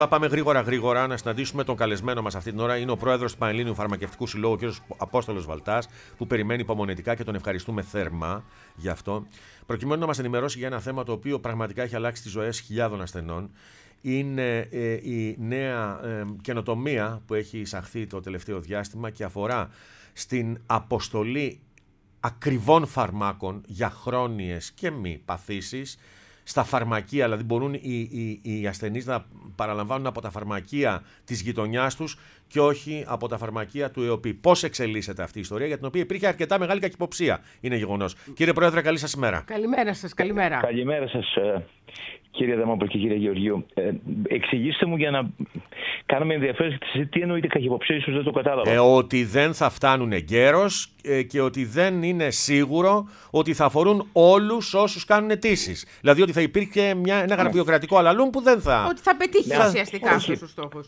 Θα πάμε γρήγορα να συναντήσουμε τον καλεσμένο μας αυτή την ώρα. Είναι ο πρόεδρος του Πανελλήνιου Φαρμακευτικού Συλλόγου, κ. Απόστολος Βαλτάς, που περιμένει υπομονετικά και τον ευχαριστούμε θερμά γι' αυτό. Προκειμένου να μας ενημερώσει για ένα θέμα το οποίο πραγματικά έχει αλλάξει τις ζωές χιλιάδων ασθενών. Είναι η νέα καινοτομία που έχει εισαχθεί το τελευταίο διάστημα και αφορά στην αποστολή ακριβών φαρμάκων για χρόνιες και μη παθήσεις στα φαρμακεία, δηλαδή μπορούν οι ασθενείς να παραλαμβάνουν από τα φαρμακεία της γειτονιάς τους και όχι από τα φαρμακεία του ΕΟΠΗ. Πώς εξελίσσεται αυτή η ιστορία, για την οποία υπήρχε αρκετά μεγάλη καχυποψία, είναι γεγονός. Κύριε Πρόεδρε, καλή σας ημέρα. Καλημέρα σας, καλημέρα. Καλημέρα σας, κύριε Δαμόπουλο και κύριε Γεωργίου. Εξηγήστε μου για να κάνουμε ενδιαφέρον τι εννοείται καχυποψία, ίσως δεν το κατάλαβα. Ότι δεν θα φτάνουν εγκαίρος και ότι δεν είναι σίγουρο ότι θα αφορούν όλους όσους κάνουν αιτήσεις. Δηλαδή ότι θα υπήρχε ένα γραφειοκρατικό αλαλούμ που δεν θα... Ότι θα πετύχει ουσιαστικά αυτός ο στόχος.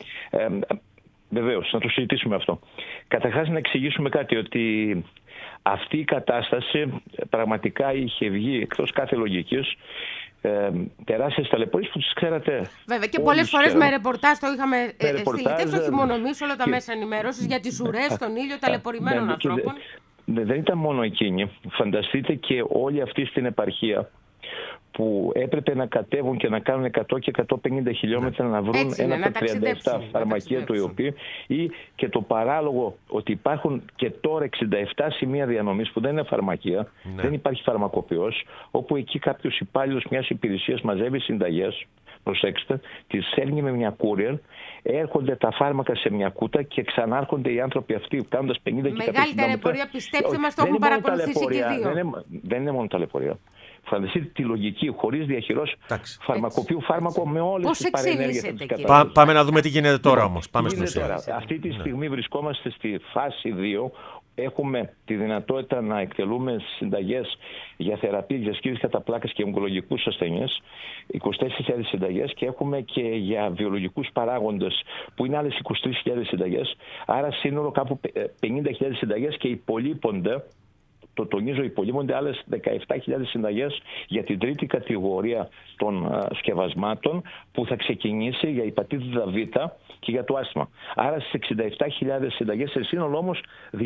Βεβαίως, να το συζητήσουμε αυτό. Καταρχάς να εξηγήσουμε κάτι, ότι αυτή η κατάσταση πραγματικά είχε βγει εκτός κάθε λογικής. Τεράστιες ταλαιπωρίες που τις ξέρατε. Βέβαια, και πολλές φορές με ρεπορτάζ το είχαμε στοιχητεύσει, όχι μόνο εμείς, όλα τα μέσα ενημέρωσης για τις ουρές στον ήλιο ταλαιπωρημένων ανθρώπων. Δεν ήταν μόνο εκείνοι. Φανταστείτε και όλοι αυτοί στην επαρχία που έπρεπε να κατέβουν και να κάνουν 100 και 150 χιλιόμετρα να βρουν ένα από τα 37 φαρμακεία του ΕΟΠΗ, ή και το παράλογο ότι υπάρχουν και τώρα 67 σημεία διανομής που δεν είναι φαρμακεία, δεν υπάρχει φαρμακοποιός, όπου εκεί κάποιος υπάλληλος μιας υπηρεσίας μαζεύει συνταγές, προσέξτε, τις στέλνει με μια courier, έρχονται τα φάρμακα σε μια κούτα και ξανάρχονται οι άνθρωποι αυτοί κάνοντας 50 και 100 χιλιόμετρα. Μεγάλη ταλαιπωρία, πιστέψτε μας, το έχουν παρακολουθήσει και δύο. Δεν είναι μόνο ταλαιπωρία. Φανταστείτε τη λογική, χωρίς διαχειρός φαρμακοποιού φάρμακο με όλες τις παρενέργειες της κατάστασης. Πάμε να δούμε τι γίνεται τώρα όμως. Πάμε στην ουσία. Αυτή τη στιγμή βρισκόμαστε στη φάση 2. Έχουμε τη δυνατότητα να εκτελούμε συνταγές για θεραπεία διασκύρισης κατά πλάκας και ογκολογικούς ασθενείς, 24.000 συνταγές, και έχουμε και για βιολογικούς παράγοντες που είναι άλλες 23.000 συνταγές. Άρα σύνολο κάπου 50.000 συνταγές, και υπολείπονται, το τονίζω, υπολείπονται άλλες 17.000 συνταγές για την τρίτη κατηγορία των σκευασμάτων που θα ξεκινήσει για υπατήτηδα Β και για το άσθμα. Άρα στις 67.000 συνταγές, σε σύνολο όμως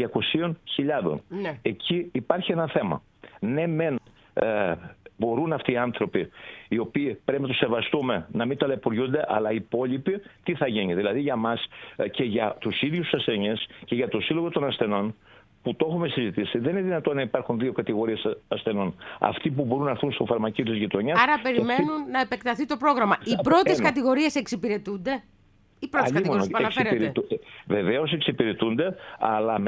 200.000. Ναι. Εκεί υπάρχει ένα θέμα. Ναι, μεν μπορούν αυτοί οι άνθρωποι, οι οποίοι πρέπει να τους σεβαστούμε, να μην ταλαιπωριούνται, αλλά οι υπόλοιποι τι θα γίνει? Δηλαδή για μας και για τους ίδιους ασθενείς και για το Σύλλογο των Ασθενών, που το έχουμε συζητήσει, δεν είναι δυνατόν να υπάρχουν δύο κατηγορίες ασθενών. Αυτοί που μπορούν να έρθουν στο φαρμακείο της γειτονιάς. Άρα περιμένουν να επεκταθεί το πρόγραμμα. Οι πρώτες κατηγορίες εξυπηρετούνται? Οι πρώτες κατηγορίες που αναφέρετε? Βεβαίως εξυπηρετούνται, αλλά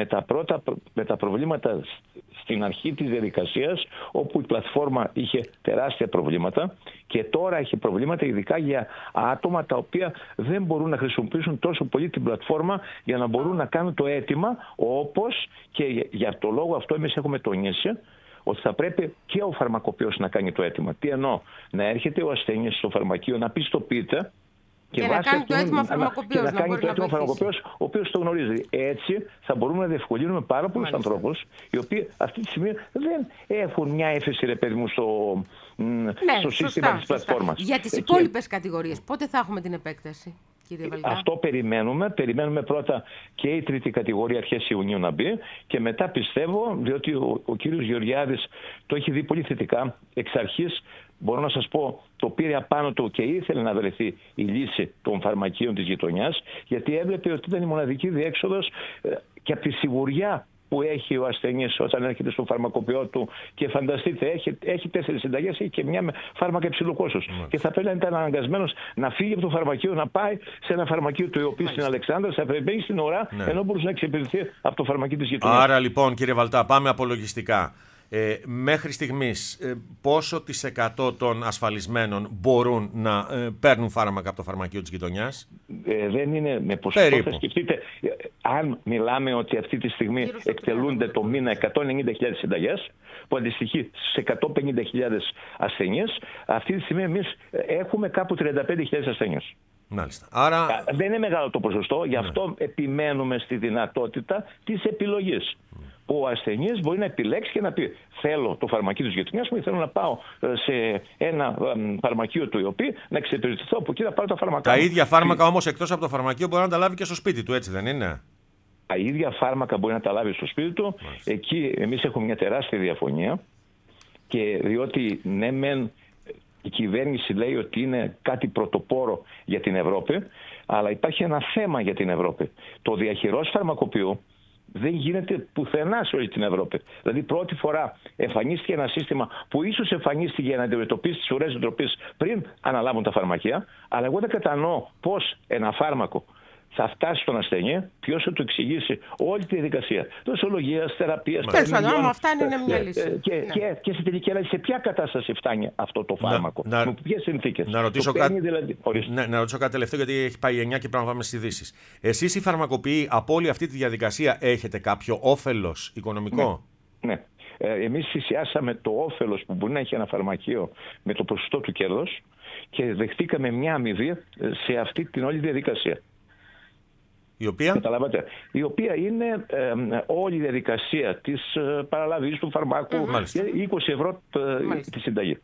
με τα προβλήματα στην αρχή της διαδικασίας, όπου η πλατφόρμα είχε τεράστια προβλήματα, και τώρα έχει προβλήματα ειδικά για άτομα τα οποία δεν μπορούν να χρησιμοποιήσουν τόσο πολύ την πλατφόρμα για να μπορούν να κάνουν το αίτημα, όπως και για το λόγο αυτό εμείς έχουμε τονίσει ότι θα πρέπει και ο φαρμακοποιός να κάνει το αίτημα. Τι εννοώ? Να έρχεται ο ασθενής στο φαρμακείο, να πιστοποιείται και να κάνει το αίτημα φαρμακοποιός. Να κάνει το αίτημα φαρμακοποιός, ο οποίος το γνωρίζει. Έτσι θα μπορούμε να διευκολύνουμε πάρα πολλούς ανθρώπους, οι οποίοι αυτή τη στιγμή δεν έχουν μια έφεση, ρε παιδί μου, στο σύστημα της πλατφόρμας. Για τις υπόλοιπες κατηγορίες, πότε θα έχουμε την επέκταση, κύριε Βαλτά? Αυτό περιμένουμε. Περιμένουμε πρώτα και η τρίτη κατηγορία αρχές Ιουνίου να μπει, και μετά πιστεύω, διότι ο κύριος Γεωργιάδης το έχει δει πολύ θετικά εξ αρχής, μπορώ να σας πω, το πήρε απάνω του και ήθελε να βρεθεί η λύση των φαρμακείων της γειτονιάς, γιατί έβλεπε ότι ήταν η μοναδική διέξοδος και από τη σιγουριά που έχει ο ασθενής όταν έρχεται στο φαρμακοποιό του, και φανταστείτε, έχει 4 συνταγές, έχει και μια με φάρμακα υψηλού κόστους. Και θα πρέπει να ήταν αναγκασμένος να φύγει από το φαρμακείο, να πάει σε ένα φαρμακείο του ΕΟΠΗ στην Αλεξάνδρα, θα πρέπει στην ώρα, ενώ μπορούσε να εξυπηρετηθεί από το φαρμακείο της γειτονιάς. Άρα λοιπόν, κύριε Βαλτά, πάμε απολογιστικά. Μέχρι στιγμής πόσο της 100 των ασφαλισμένων μπορούν να παίρνουν φάρμακα από το φαρμακείο της γειτονιάς? Δεν είναι με ποσοστό. Θα σκεφτείτε, αν μιλάμε ότι αυτή τη στιγμή εκτελούνται το μήνα 190.000 συνταγές, που αντιστοιχεί σε 150.000 ασθενείς, αυτή τη στιγμή εμείς έχουμε κάπου 35.000 ασθενείς. Μάλιστα. Άρα... Δεν είναι μεγάλο το ποσοστό, γι' αυτό επιμένουμε στη δυνατότητα της επιλογής. ο ασθενής μπορεί να επιλέξει και να πει: θέλω το φαρμακείο της γειτονιάς μου ή θέλω να πάω σε ένα φαρμακείο του ΙΟΠΗ να εξυπηρετηθώ από εκεί να πάρω τα φάρμακα. Τα ίδια φάρμακα όμως εκτός από το φαρμακείο μπορεί να τα λάβει και στο σπίτι του, έτσι δεν είναι? Τα ίδια φάρμακα μπορεί να τα λάβει στο σπίτι του. Μάλιστα. Εκεί εμείς έχουμε μια τεράστια διαφωνία, και διότι ναι μεν η κυβέρνηση λέει ότι είναι κάτι πρωτοπόρο για την Ευρώπη, αλλά υπάρχει ένα θέμα για την Ευρώπη. Το διαχειρός φαρμακοποιού δεν γίνεται πουθενά σε όλη την Ευρώπη. Δηλαδή, πρώτη φορά εμφανίστηκε ένα σύστημα που ίσως εμφανίστηκε για να αντιμετωπίσει τις ουρές εντροπής πριν αναλάβουν τα φαρμακεία, αλλά εγώ δεν κατανοώ πώς ένα φάρμακο θα φτάσει στον ασθενή, ποιος θα του εξηγήσει όλη τη διαδικασία δοσολογίας, θεραπείας. Τέλος πάντων, αυτά είναι μια λύση. Και σε τελική ανάλυση, σε ποια κατάσταση φτάνει αυτό το φάρμακο, με ποιες συνθήκες. Να ρωτήσω κάτι τελευταίο, γιατί έχει πάει 9 και πρέπει να πάμε στις ειδήσεις. Εσείς οι φαρμακοποιοί από όλη αυτή τη διαδικασία έχετε κάποιο όφελος οικονομικό? Ναι. Εμείς θυσιάσαμε το όφελος που μπορεί να έχει ένα φαρμακείο με το ποσοστό του κέρδους και δεχτήκαμε μια αμοιβή σε αυτή την όλη διαδικασία. Η οποία? Καταλάβατε. Η οποία είναι όλη η διαδικασία της παραλαβής του φαρμάκου, 20 ευρώ τη συνταγή.